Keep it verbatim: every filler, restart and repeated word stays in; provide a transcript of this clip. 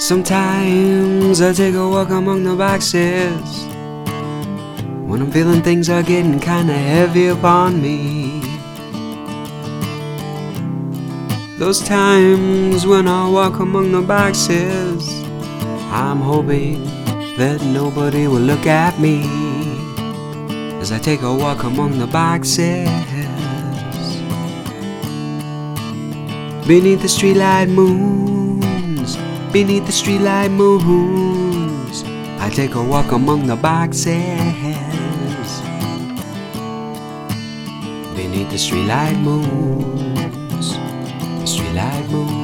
Sometimes I take a walk among the boxes when I'm feeling things are getting kinda heavy upon me. Those times when I walk among the boxes, I'm hoping that nobody will look at me as I take a walk among the boxes. Beneath the streetlight moons, beneath the streetlight moons, I take a walk among the boxes. Beneath the streetlight moons, the streetlight moons.